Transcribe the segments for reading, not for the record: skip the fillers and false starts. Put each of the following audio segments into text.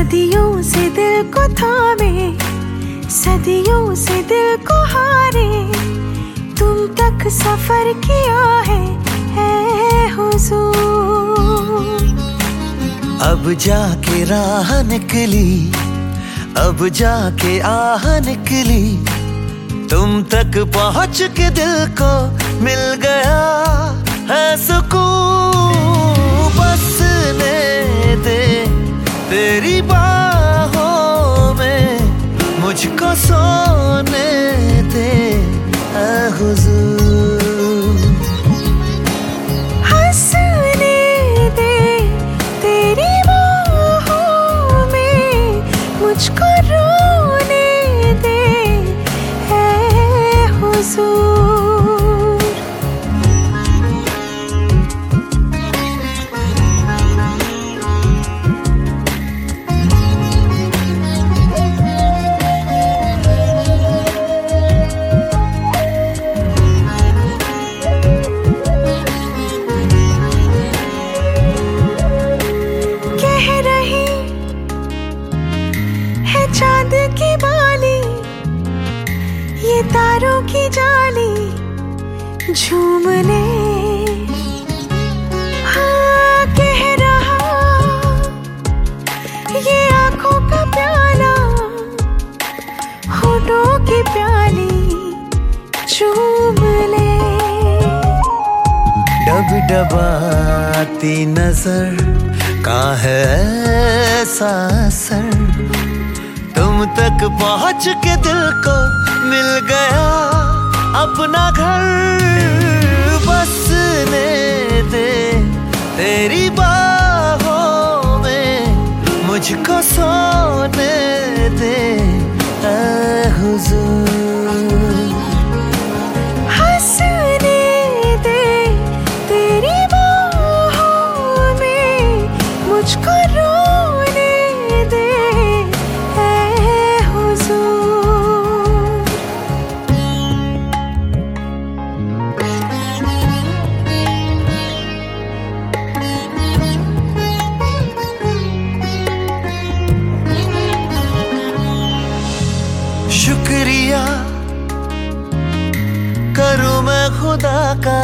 सदियों से दिल को थामे, सदियों से दिल को हारे, तुम तक सफर किया है हुजूर। अब जाके राह निकली, अब जाके आह निकली, तुम तक पहुंच के दिल को मिल गया है सुकून। बसने दे तेरी बाहों में, मुझको सोने दे ऐ हुजूर। हंसने दे तेरी बाहों में, मुझको रोने दे ऐ हुजूर। चांद की बाली, ये तारों की जाली झूम ले। हाँ कह रहा ये आंखों का प्याला, होठों की प्याली झूम ले। डब डबाती नजर का है ऐसा असर, तुम तक पहुंच के दिल को मिल गया अपना घर। बसने दे तेरी बाहों में, मुझको सोने दे ऐ हुजूर। हंसने दे तेरी बाहों में, मुझको रोने दे शुक्रिया करूं मैं खुदा का,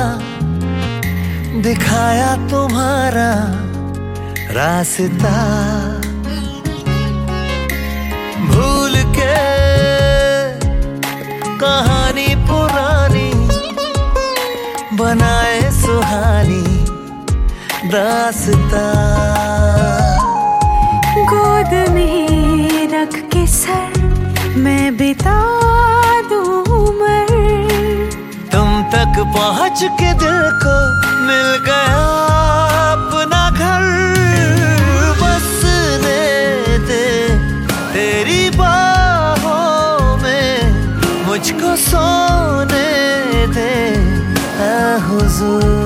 दिखाया तुम्हारा रास्ता। भूल के कहानी पुरानी, बनाए सुहानी रास्ता। गोद में रख के सर मैं बिता दूं उम्र, तुम तक पहुंच के दिल को मिल गया अपना घर। बसने दे तेरी बाहों में, मुझको सोने दे ऐ हुजूर।